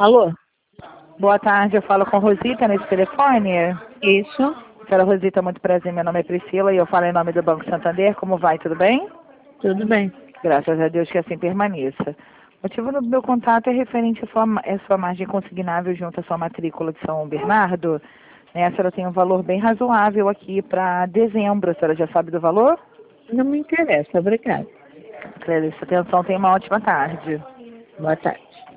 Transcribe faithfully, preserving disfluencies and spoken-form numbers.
Alô? Boa tarde, eu falo com Rosita nesse telefone. Isso? Senhora Rosita, muito prazer, meu nome é Priscila e eu falo em nome do Banco Santander. Como vai, tudo bem? Tudo bem. Graças a Deus que assim permaneça. O motivo do meu contato é referente à sua, à sua margem consignável junto à sua matrícula de São Bernardo. Né, a senhora tem um valor bem razoável aqui para dezembro. A senhora já sabe do valor? Não me interessa, obrigada. Agradeço a atenção, tenha uma ótima tarde. Boa tarde.